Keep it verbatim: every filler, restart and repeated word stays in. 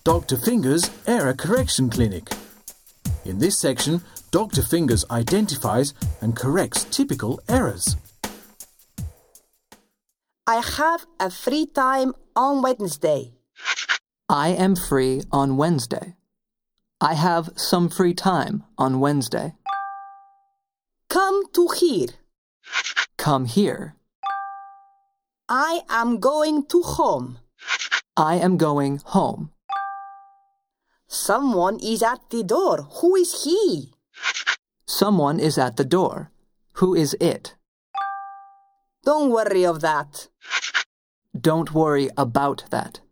Doctor Fingers Error Correction Clinic. In this section, Doctor Fingers identifies and corrects typical errors. I have a free time on Wednesday. I am free on Wednesday. I have some free time on Wednesday. Come to here. Come here. I am going to home. I am going home. Someone is at the door. Who is he? Someone is at the door. Who is it? Don't worry of that. Don't worry about that.